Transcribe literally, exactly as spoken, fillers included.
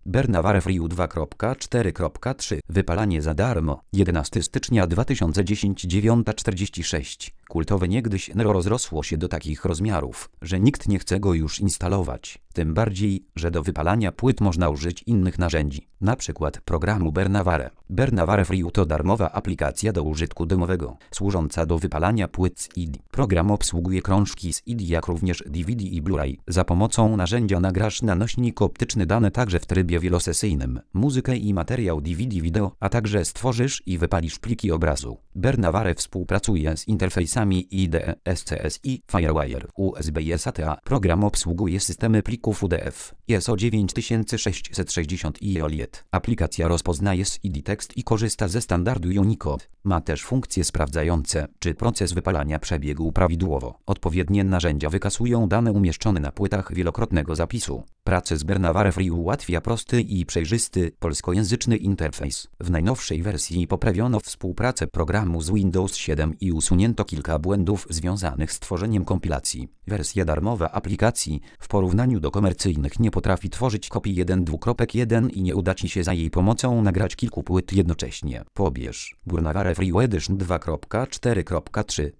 Bernavare Free dwa kropka cztery kropka trzy. Wypalanie za darmo. jedenastego stycznia dwa tysiące dziesiątego, dziewiąta czterdzieści sześć. Kultowe niegdyś Nero rozrosło się do takich rozmiarów, że nikt nie chce go już instalować. Tym bardziej, że do wypalania płyt można użyć innych narzędzi, na przykład programu Bernavare. Bernavare Free to darmowa aplikacja do użytku domowego, służąca do wypalania płyt C D. Program obsługuje krążki C D, jak również D V D i Blu-ray. Za pomocą narzędzia nagrasz na nośnik optyczny dane także w trybie wielosesyjnym, muzykę i materiał D V D wideo, a także stworzysz i wypalisz pliki obrazu. Bernavare współpracuje z interfejsami I D E, S C S I, Firewire, U S B i S A T A. Program obsługuje systemy plików U D F, I S O dziewięć tysięcy sześćset sześćdziesiąt i O L I E T. Aplikacja rozpoznaje C D tekst i korzysta ze standardu Unicode. Ma też funkcje sprawdzające, czy proces wypalania przebiegł prawidłowo. Odpowiednie narzędzia wykasują dane umieszczone na płytach wielokrotnego zapisu. Pracę z Bernavare Free ułatwia prosty i przejrzysty polskojęzyczny interfejs. W najnowszej wersji poprawiono współpracę programu z Windows siedem i usunięto kilka błędów związanych z tworzeniem kompilacji. Wersja darmowa aplikacji w porównaniu do komercyjnych nie potrafi tworzyć kopii jeden kropka dwa kropka jeden i nie uda Ci się za jej pomocą nagrać kilku płyt jednocześnie. Pobierz Bernavare Free Edition dwa kropka cztery kropka trzy.